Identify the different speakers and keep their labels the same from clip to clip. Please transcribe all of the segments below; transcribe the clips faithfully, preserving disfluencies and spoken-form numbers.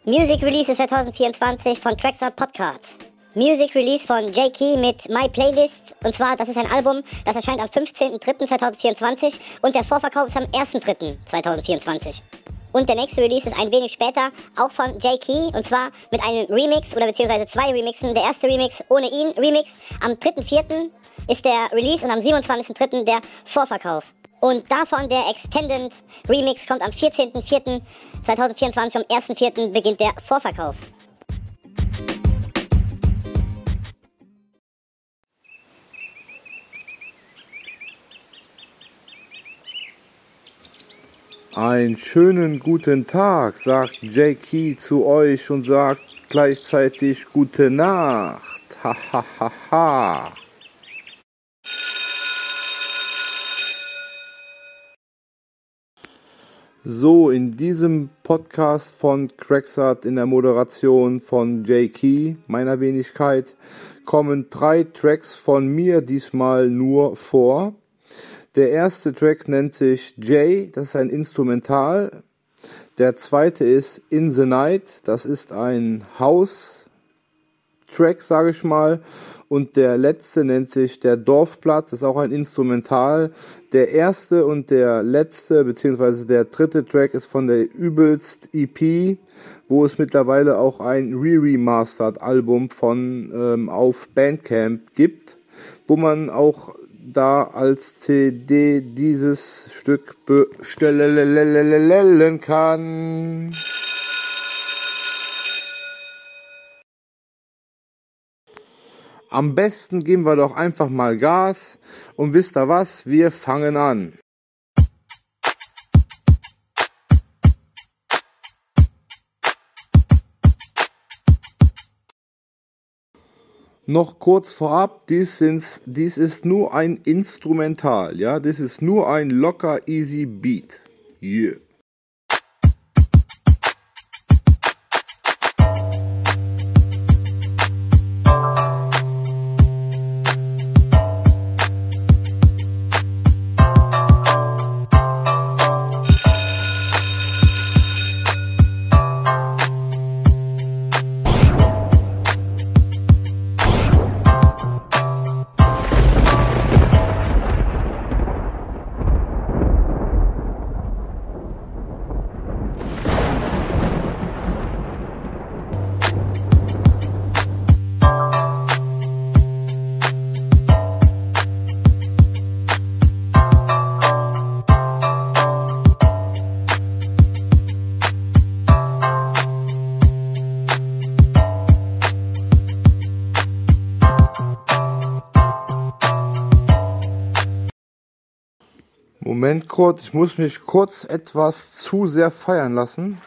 Speaker 1: Music Release zwanzig vierundzwanzig von Traxart Podcast. Music Release von Jay Key mit My Playlist. Und zwar, das ist ein Album, das erscheint am fünfzehnten dritten zweitausendvierundzwanzig und der Vorverkauf ist am ersten dritten zweitausendvierundzwanzig. Und der nächste Release ist ein wenig später, auch von Jay Key, und zwar mit einem Remix oder beziehungsweise zwei Remixen. Der erste Remix ohne ihn, Remix, am dritten vierten ist der Release und am siebenundzwanzigsten dritten der Vorverkauf. Und davon der Extended Remix kommt am vierzehnten vierten zweitausendvierundzwanzig, am ersten vierten beginnt der Vorverkauf.
Speaker 2: Einen schönen guten Tag, sagt Jay Key zu euch und sagt gleichzeitig gute Nacht. Ha ha ha ha. So, in diesem Podcast von Traxart in der Moderation von Jay Key, meiner Wenigkeit, kommen drei Tracks von mir diesmal nur vor. Der erste Track nennt sich Jay, das ist ein Instrumental. Der zweite ist In the Night, das ist ein House-Track, sage ich mal. Und der letzte nennt sich Der Dorfplatz, das ist auch ein Instrumental. Der erste und der letzte, beziehungsweise der dritte Track ist von der Übelst E P, wo es mittlerweile auch ein Re-Remastered-Album von ähm, auf Bandcamp gibt, wo man auch da als C D dieses Stück bestellen kann. Am besten geben wir doch einfach mal Gas und wisst ihr was, wir fangen an. Noch kurz vorab, dies, sind, dies ist nur ein Instrumental, ja, das ist nur ein locker easy Beat. Yeah. Moment kurz, ich muss mich kurz etwas zu sehr feiern lassen.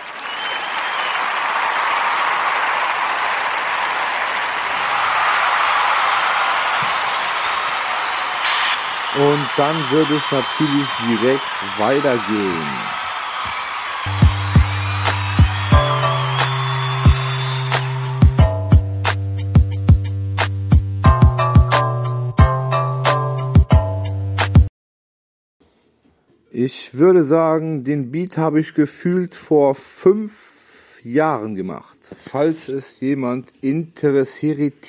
Speaker 2: Und dann wird es natürlich direkt weitergehen. Ich würde sagen, den Beat habe ich gefühlt vor fünf Jahren gemacht, falls es jemand interessiert.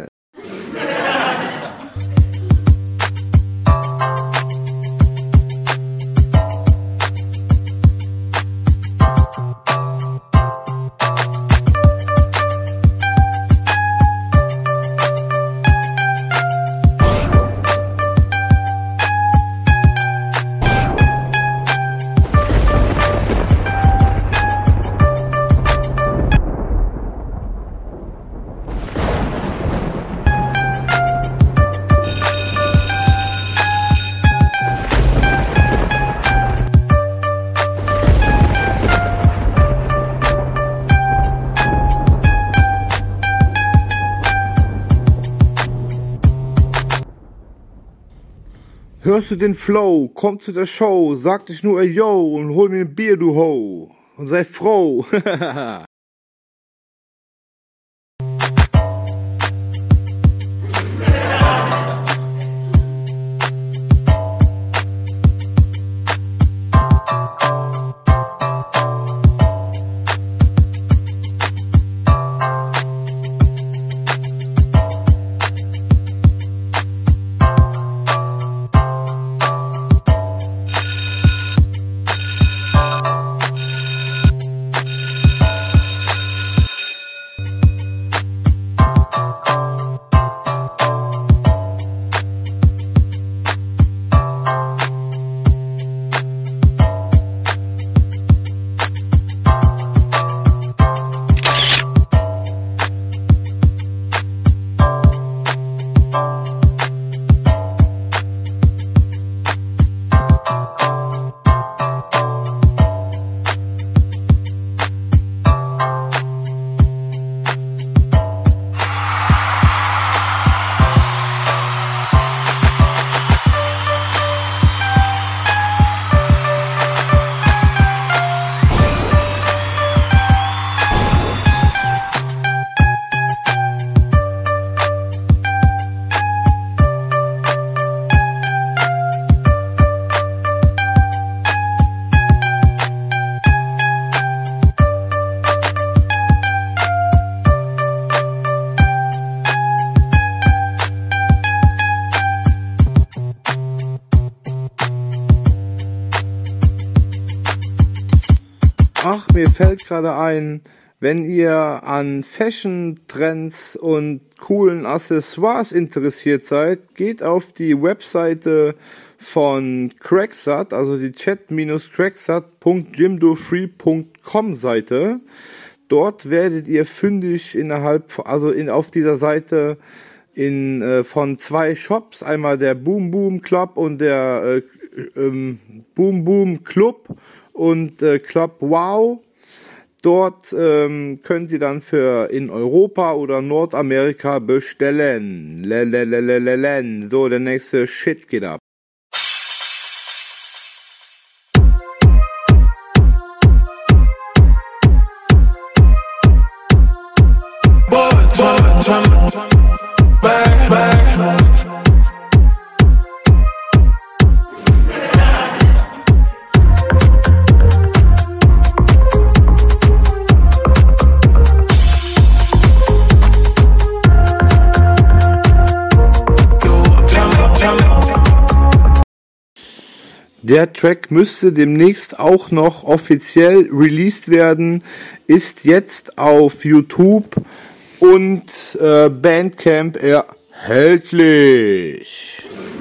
Speaker 2: Hörst du den Flow? Komm zu der Show, sag dich nur ey yo und hol mir ein Bier, du Ho. Und sei froh. mir fällt gerade ein, wenn ihr an Fashion-Trends und coolen Accessoires interessiert seid, geht auf die Webseite von Cracksat, also die chat dash cracksat punkt jimdofree punkt com Seite. Dort werdet ihr fündig innerhalb, also in, auf dieser Seite in, äh, von zwei Shops, einmal der Boom Boom Club und der äh, ähm, Boom Boom Club und äh, Club Wow. Dort ähm, könnt ihr dann für in Europa oder Nordamerika bestellen. Lelelelelelen. So, der nächste Shit geht ab. Der Track müsste demnächst auch noch offiziell released werden, ist jetzt auf YouTube und äh, Bandcamp erhältlich.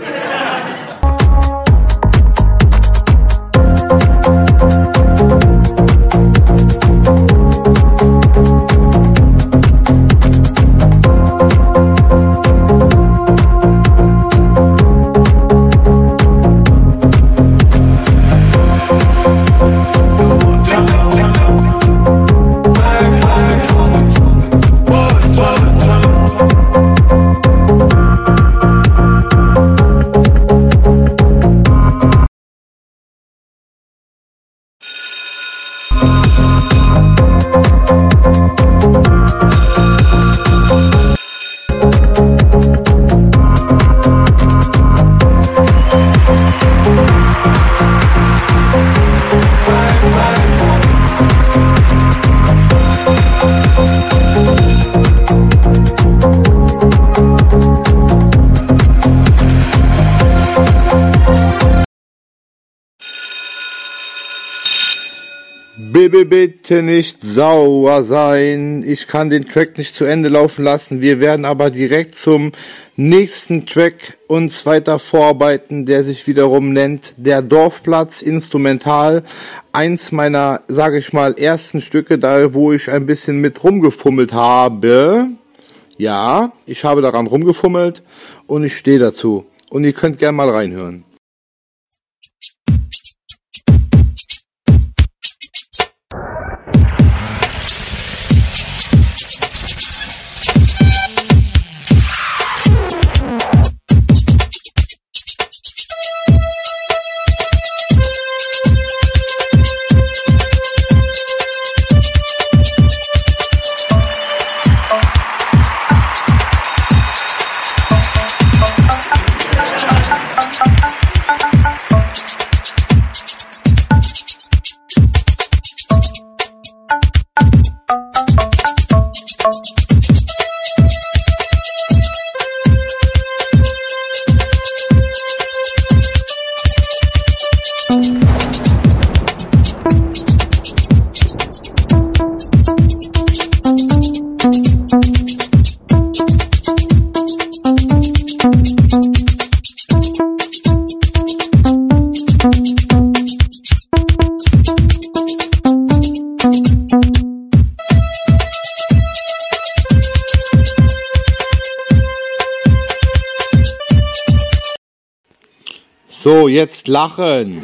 Speaker 2: Bitte, bitte nicht sauer sein. Ich kann den Track nicht zu Ende laufen lassen. Wir werden aber direkt zum nächsten Track uns weiter vorarbeiten, der sich wiederum nennt Der Dorfplatz Instrumental. Eins meiner, sage ich mal, ersten Stücke, da wo ich ein bisschen mit rumgefummelt habe. Ja, ich habe daran rumgefummelt und ich stehe dazu. Und ihr könnt gerne mal reinhören. So, jetzt lachen.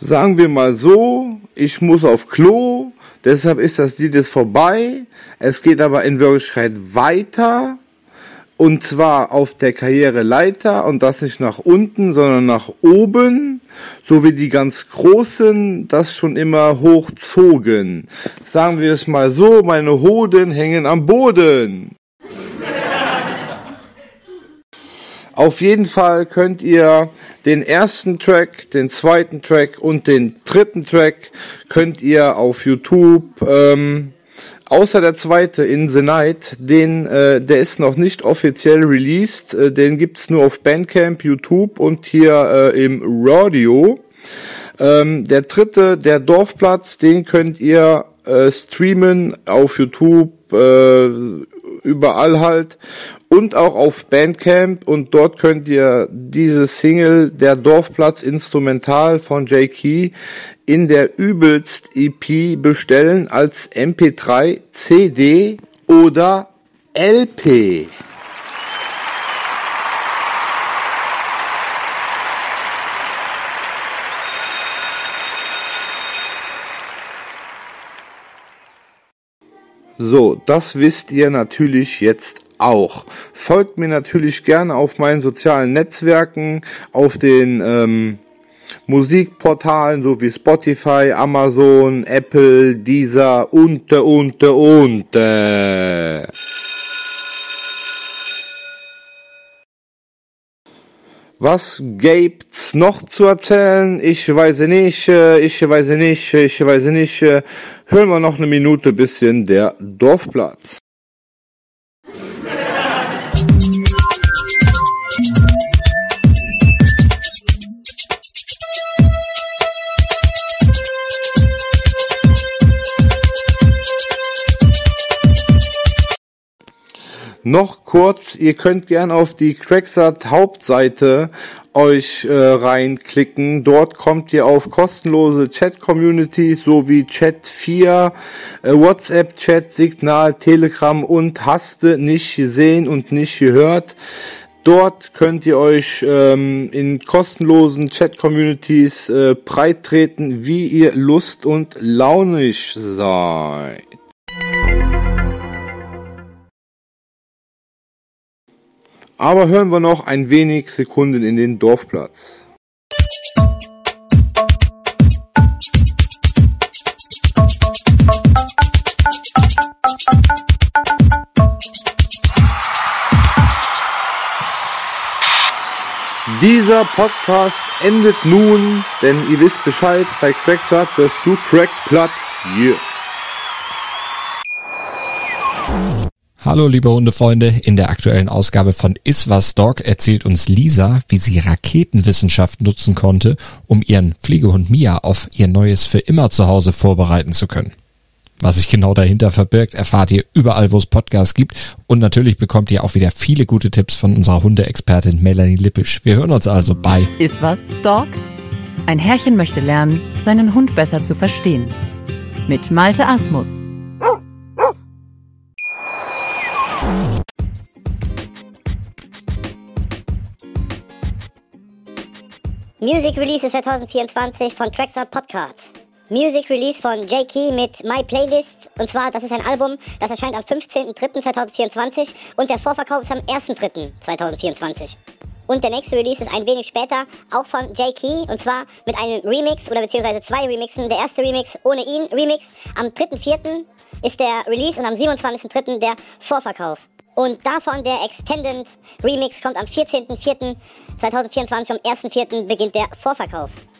Speaker 2: sagen wir mal so, ich muss auf Klo, deshalb ist das Lied jetzt vorbei. Es geht aber in Wirklichkeit weiter. Und zwar auf der Karriereleiter und das nicht nach unten, sondern nach oben, so wie die ganz Großen das schon immer hochzogen. Sagen wir es mal so, meine Hoden hängen am Boden. Auf jeden Fall könnt ihr den ersten Track, den zweiten Track und den dritten Track könnt ihr auf YouTube, ähm, außer der zweite, In the Night, den, äh, der ist noch nicht offiziell released, äh, den gibt's nur auf Bandcamp, YouTube und hier äh, im Radio. Ähm, der dritte, der Dorfplatz, den könnt ihr äh, streamen auf YouTube, äh, überall halt und auch auf Bandcamp und dort könnt ihr diese Single Der Dorfplatz Instrumental von Jay Key in der Übelst E P bestellen als M P drei, C D oder L P. So, das wisst ihr natürlich jetzt auch. Folgt mir natürlich gerne auf meinen sozialen Netzwerken, auf den ähm, Musikportalen, so wie Spotify, Amazon, Apple, Deezer und, und, und. Äh. Was gibt's noch zu erzählen? Ich weiß nicht, ich weiß nicht, ich weiß nicht. Hören wir noch eine Minute bisschen der Dorfplatz. Noch kurz, ihr könnt gerne auf die Cracksat Hauptseite euch äh, reinklicken. Dort kommt ihr auf kostenlose Chat-Communities sowie Chat vier, äh, WhatsApp-Chat, Signal, Telegram und Haste nicht gesehen und nicht gehört. Dort könnt ihr euch ähm, in kostenlosen Chat-Communities äh, breit treten, wie ihr Lust und launig seid. Aber hören wir noch ein wenig Sekunden in den Dorfplatz. Dieser Podcast endet nun, denn ihr wisst Bescheid, bei Cracksat wirst du Crackplatt. Yeah.
Speaker 3: Hallo liebe Hundefreunde, in der aktuellen Ausgabe von Iswas Dog erzählt uns Lisa, wie sie Raketenwissenschaft nutzen konnte, um ihren Pflegehund Mia auf ihr neues für immer Zuhause vorbereiten zu können. Was sich genau dahinter verbirgt, erfahrt ihr überall, wo es Podcasts gibt und natürlich bekommt ihr auch wieder viele gute Tipps von unserer Hundeexpertin Melanie Lippisch. Wir hören uns also bei
Speaker 4: Iswas Dog? Ein Herrchen möchte lernen, seinen Hund besser zu verstehen. Mit Malte Asmus.
Speaker 1: Music Release zwanzig vierundzwanzig von Cracksat Podcast. Music Release von Jay Key mit My Playlist. Und zwar, das ist ein Album, das erscheint am fünfzehnten dritten zweitausendvierundzwanzig und der Vorverkauf ist am ersten dritten zweitausendvierundzwanzig. Und der nächste Release ist ein wenig später, auch von Jay Key, und zwar mit einem Remix oder beziehungsweise zwei Remixen. Der erste Remix ohne ihn Remix. Am dritten vierten ist der Release und am siebenundzwanzigsten dritten der Vorverkauf. Und davon der Extended Remix kommt am vierzehnten vierten zweitausendvierundzwanzig, am ersten vierten beginnt der Vorverkauf.